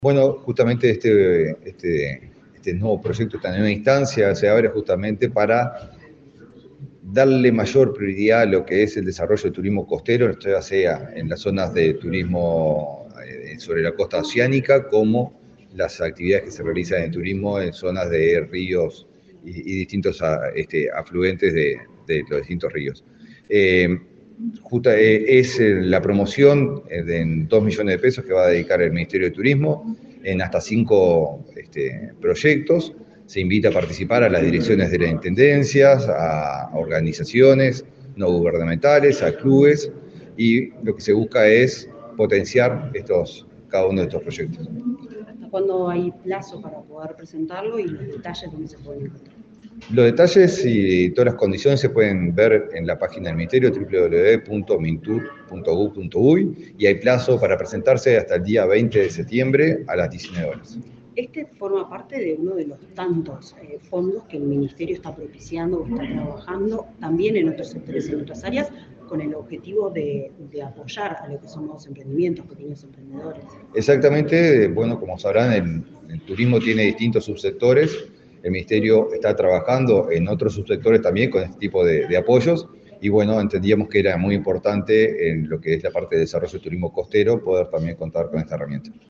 Bueno, justamente este nuevo proyecto, esta nueva instancia, se abre justamente para darle mayor prioridad a lo que es el desarrollo del turismo costero, ya sea en las zonas de turismo sobre la costa oceánica, como las actividades que se realizan en turismo en zonas de ríos y distintos afluentes de los distintos ríos. Es la promoción de 2 millones de pesos que va a dedicar el Ministerio de Turismo en hasta 5 proyectos. Se invita a participar a las direcciones de las intendencias, a organizaciones no gubernamentales, a clubes, y lo que se busca es potenciar cada uno de estos proyectos. ¿Hasta cuándo hay plazo para poder presentarlo y los detalles dónde se pueden encontrar? Los detalles y todas las condiciones se pueden ver en la página del Ministerio, www.mintur.gov.uy, y hay plazo para presentarse hasta el día 20 de septiembre a las 19 horas. Este forma parte de uno de los tantos fondos que el Ministerio está propiciando o está trabajando también en otros sectores y en otras áreas con el objetivo de apoyar a lo que son los emprendimientos, pequeños emprendedores. Exactamente, bueno, como sabrán, el turismo tiene distintos subsectores. El Ministerio está trabajando en otros subsectores también con este tipo de apoyos, y bueno, entendíamos que era muy importante en lo que es la parte de desarrollo del turismo costero poder también contar con esta herramienta.